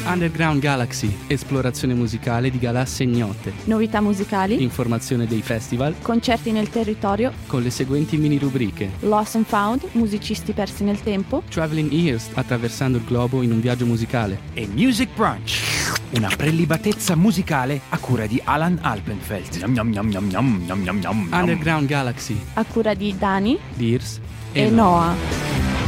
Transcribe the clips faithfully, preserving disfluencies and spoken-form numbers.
Underground Galaxy, esplorazione musicale di galassie ignote. Novità musicali, Informazione dei festival, concerti nel territorio, con le seguenti mini rubriche. Lost and Found, musicisti persi nel tempo, Traveling Ears, attraversando il globo in un viaggio musicale. E Music Brunch, una prelibatezza musicale a cura di Alan Alpenfeld. Yum, yum, yum, yum, yum, yum, yum, yum. Underground Galaxy, a cura di Dani Dears e, e Noah.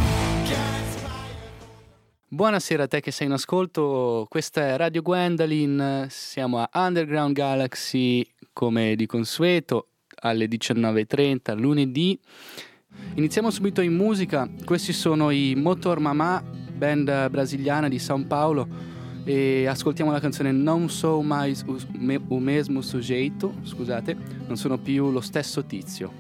Buonasera a te che sei in ascolto, questa è Radio Gwendolyn, siamo a Underground Galaxy come di consueto alle diciannove e trenta lunedì. Iniziamo subito in musica, questi sono i Motor Mamá, band brasiliana di São Paulo, e ascoltiamo la canzone Non Sou Mais o Mesmo Sujeito, scusate, non sono più lo stesso tizio.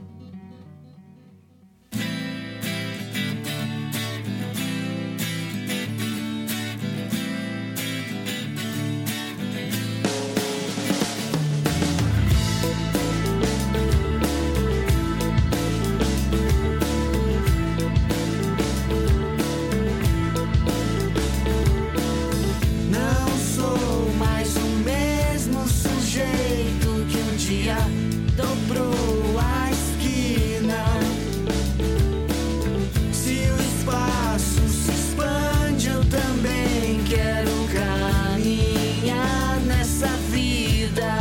Dobrou a esquina. Se o espaço se expande, eu também quero caminhar nessa vida.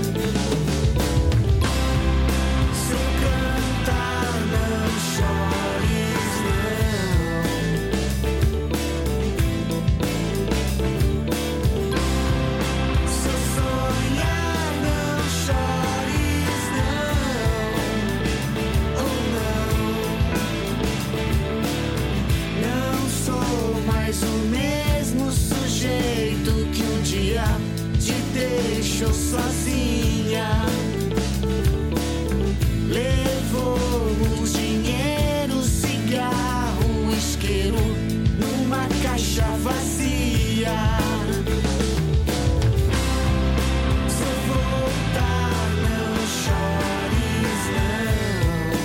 Se eu cantar, não chores, não. Se eu sonhar, não chores. Mais o mesmo sujeito que um dia te deixou sozinha. Levou o dinheiro, cigarro, o isqueiro numa caixa vazia. Se eu voltar, não chores, não.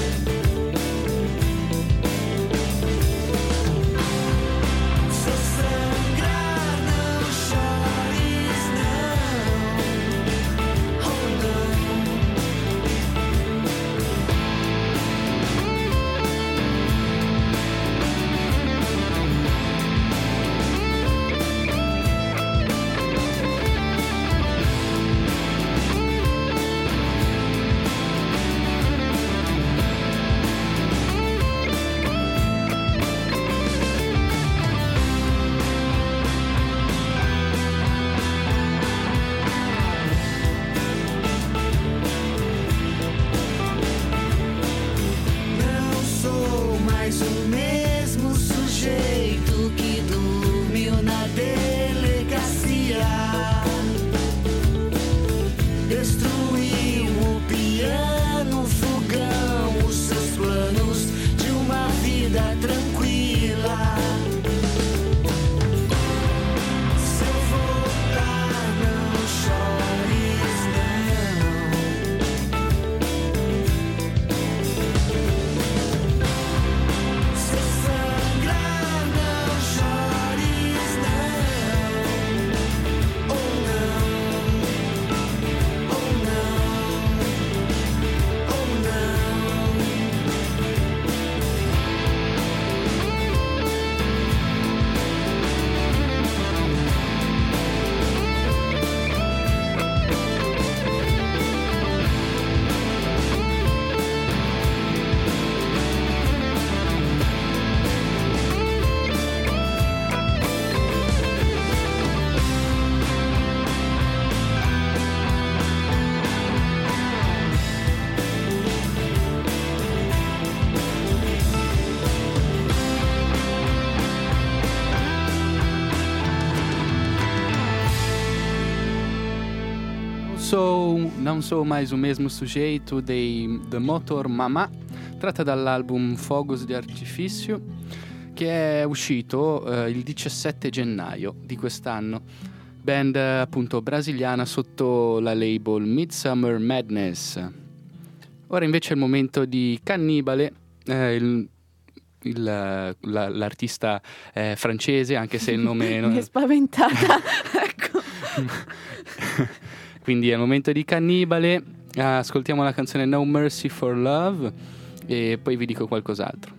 Sou, non sou mais o mesmo sujeito dei The Motor Mamá, tratta dall'album Fogos di Artifício, che è uscito eh, il diciassette gennaio di quest'anno. Band appunto brasiliana sotto la label Midsummer Madness. Ora invece è il momento di Cannibale, eh, il il, la, l'artista è francese, anche se il nome mi è spaventata. Ecco. Quindi è il momento di Cannibale, ascoltiamo la canzone No Mercy for Love e poi vi dico qualcos'altro.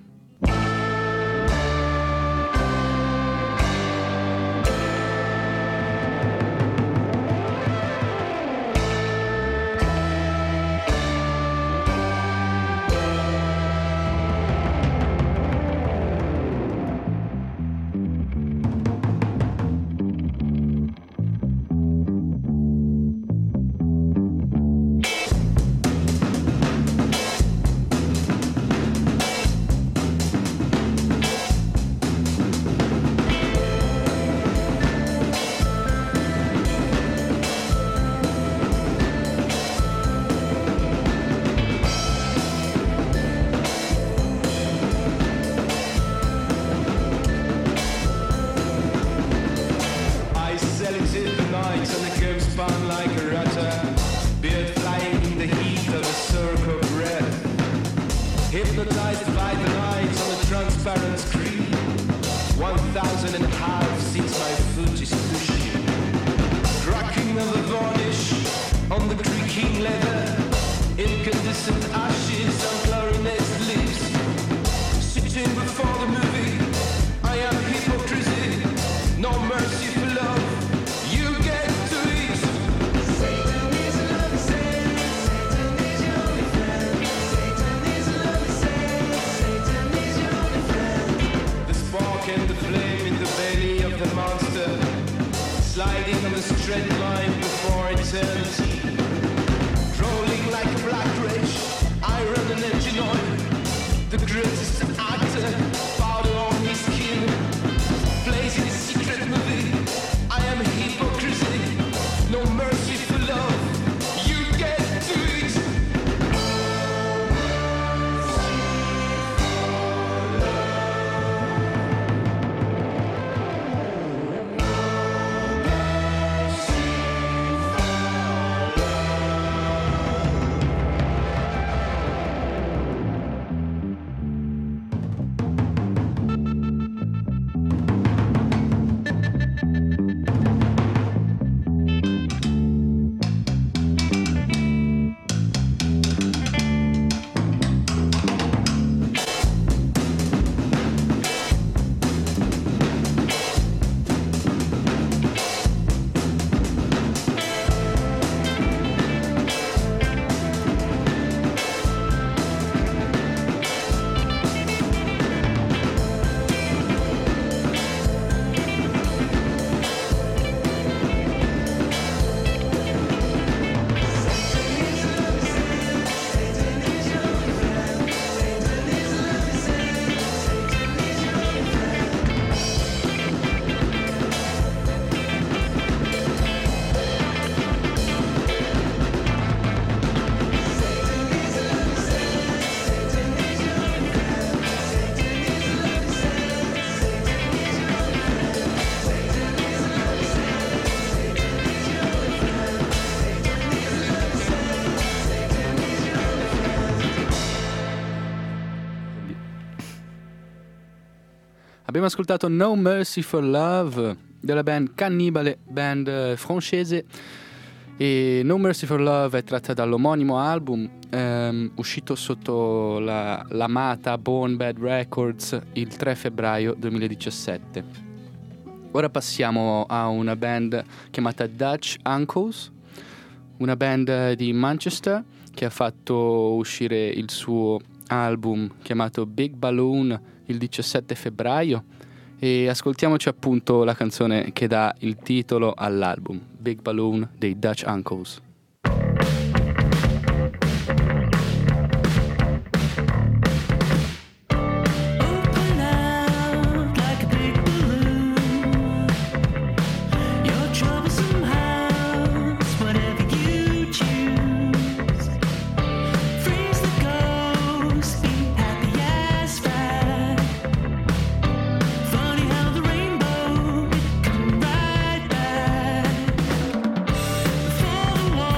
Abbiamo ascoltato No Mercy for Love della band Cannibale, band eh, francese, e No Mercy for Love è tratta dall'omonimo album ehm, uscito sotto la, l'amata Born Bad Records il tre febbraio duemiladiciassette. Ora passiamo a una band chiamata Dutch Uncles, una band di Manchester che ha fatto uscire il suo album chiamato Big Balloon il diciassette febbraio, e ascoltiamoci appunto la canzone che dà il titolo all'album, Big Balloon dei Dutch Uncles. For the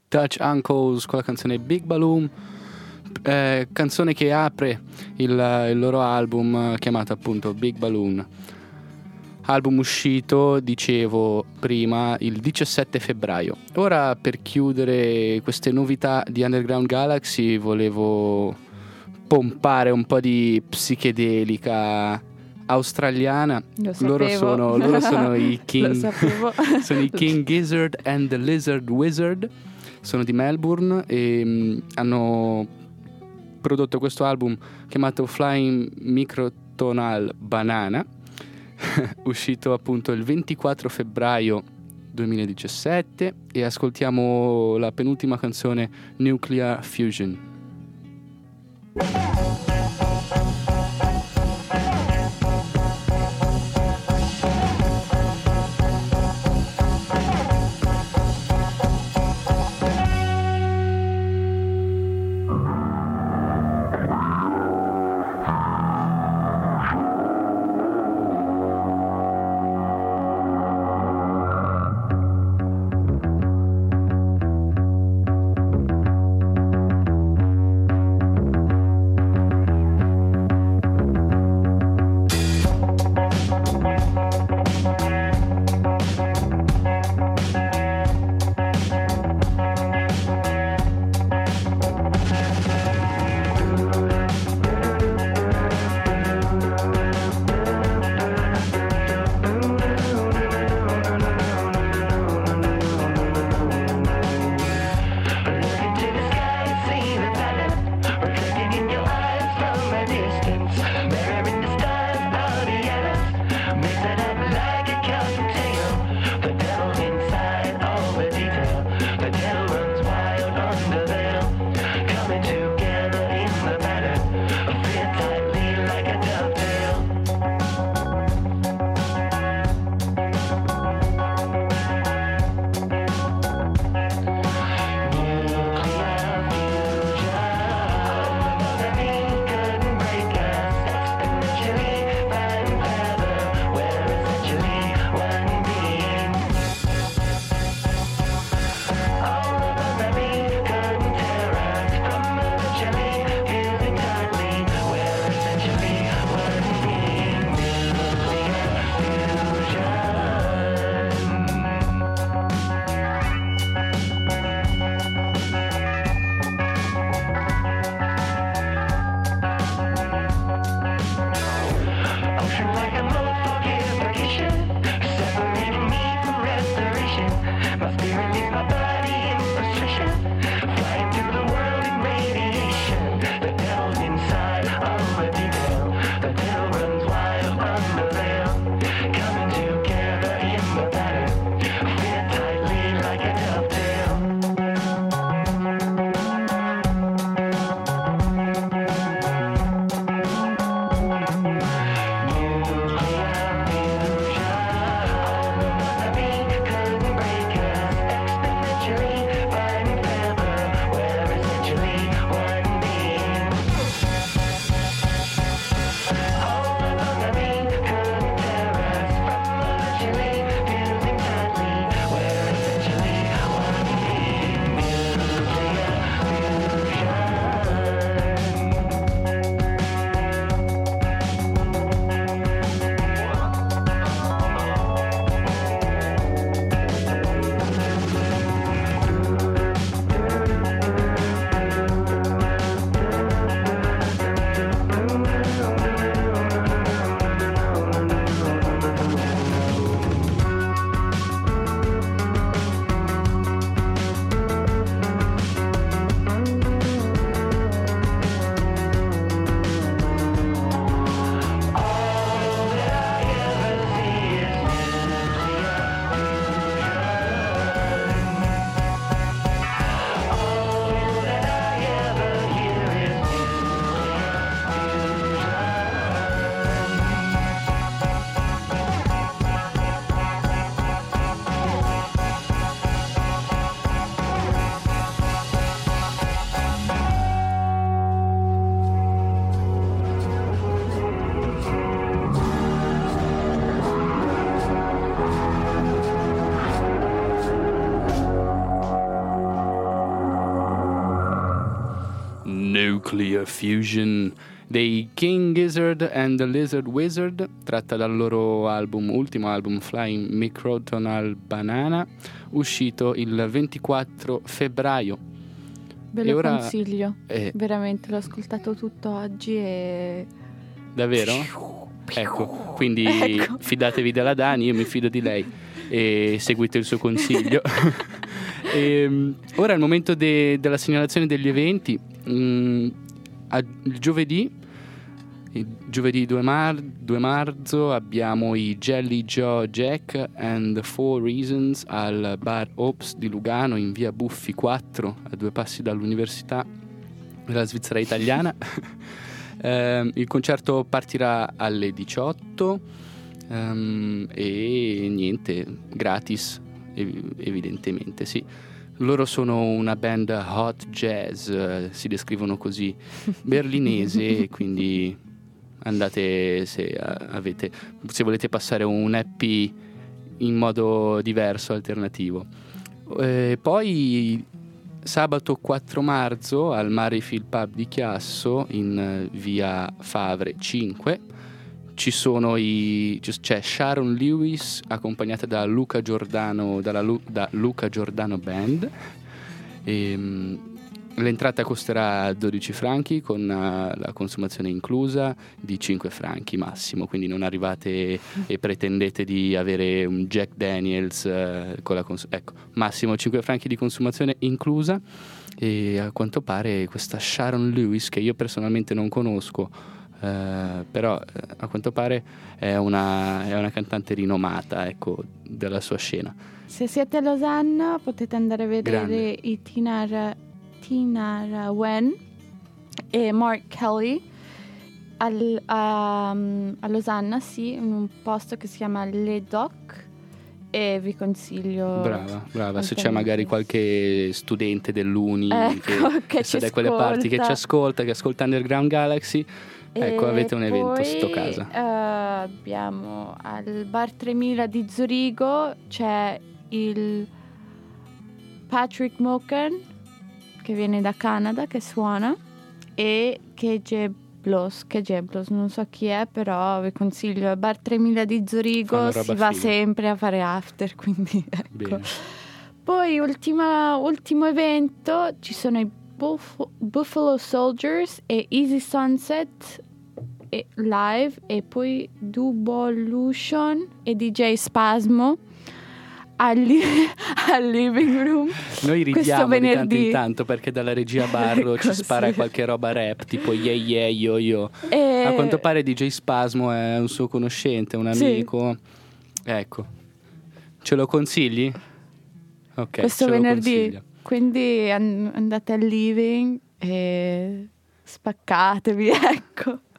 Dutch Uncles con la canzone Big Balloon, eh, canzone che apre il, il loro album eh, chiamato appunto Big Balloon. Album uscito, dicevo prima, il diciassette febbraio. Ora, per chiudere queste novità di Underground Galaxy, volevo pompare un po' di psichedelica australiana. Lo Loro sapevo. sono, loro sono i Lo King sapevo. sono i King Gizzard and the Lizard Wizard. Sono di Melbourne e mh, hanno prodotto questo album chiamato Flying Microtonal Banana, uscito appunto il ventiquattro febbraio duemiladiciassette, e ascoltiamo la penultima canzone, Nuclear Fusion. Nuclear Fusion dei King Gizzard and the Lizard Wizard, tratta dal loro album, ultimo album Flying Microtonal Banana, uscito il ventiquattro febbraio. Ve E lo ora- consiglio, Eh, veramente l'ho ascoltato tutto oggi e davvero? Ecco, quindi Ecco. fidatevi della Dani, io mi fido di lei e seguite il suo consiglio. E, ora è il momento de- della segnalazione degli eventi. Mm, a- il giovedì, il giovedì due, mar- due marzo abbiamo i Jelly Joe Jack and the Four Reasons al bar Ops di Lugano in via Buffi quattro, a due passi dall'Università della Svizzera Italiana. Ehm, il concerto partirà alle diciotto ehm, e niente, gratis ev- evidentemente, sì. Loro sono una band hot jazz, eh, si descrivono così, berlinese, quindi andate se eh, avete, se volete passare un happy in modo diverso, alternativo. Eh, poi sabato quattro marzo al Marefield Pub di Chiasso in eh, via Favre cinque ci sono i c'è Sharon Lewis accompagnata da Luca Giordano dalla Lu- da Luca Giordano Band. E, l'entrata costerà dodici franchi con uh, la consumazione inclusa di cinque franchi massimo, quindi non arrivate e pretendete di avere un Jack Daniels uh, con la cons- ecco, massimo cinque franchi di consumazione inclusa. E a quanto pare questa Sharon Lewis, che io personalmente non conosco, uh, però uh, a quanto pare è una, è una cantante rinomata, ecco, della sua scena. se siete a Losanna potete andare a vedere Grande. i Tinara, Tinara Wen e Mark Kelly al- a, a Losanna, sì, in un posto che si chiama Le Doc, e vi consiglio. Brava, brava. Se c'è altamente. magari qualche studente dell'Uni Ecco, che, che sta ci da quelle parti, che ci ascolta. ascolta, che ascolta Underground Galaxy, ecco, E avete un evento poi, sto casa. eh, abbiamo al Bar tremila di Zurigo c'è il Patrick Moken che viene da Canada, che suona, e Keje Blos, Keje Blos, non so chi è, però vi consiglio. Al Bar tremila di Zurigo Fanno si roba va figa. sempre a fare after, quindi ecco. Bene. Poi ultima, ultimo evento, ci sono i Buff- Buffalo Soldiers e Easy Sunset e live, e poi Dubolution e D J Spasmo al, li- al living room. Noi questo ridiamo di tanto venerdì. in tanto perché dalla regia Barro ci Ecco, spara sì. qualche roba rap tipo yeah yeah yo yo. E- A quanto pare D J Spasmo è un suo conoscente, un Sì. amico. Ecco. Ce lo consigli? Ok, questo ce lo venerdì, consiglio. quindi an- andate al living e spaccatevi, ecco.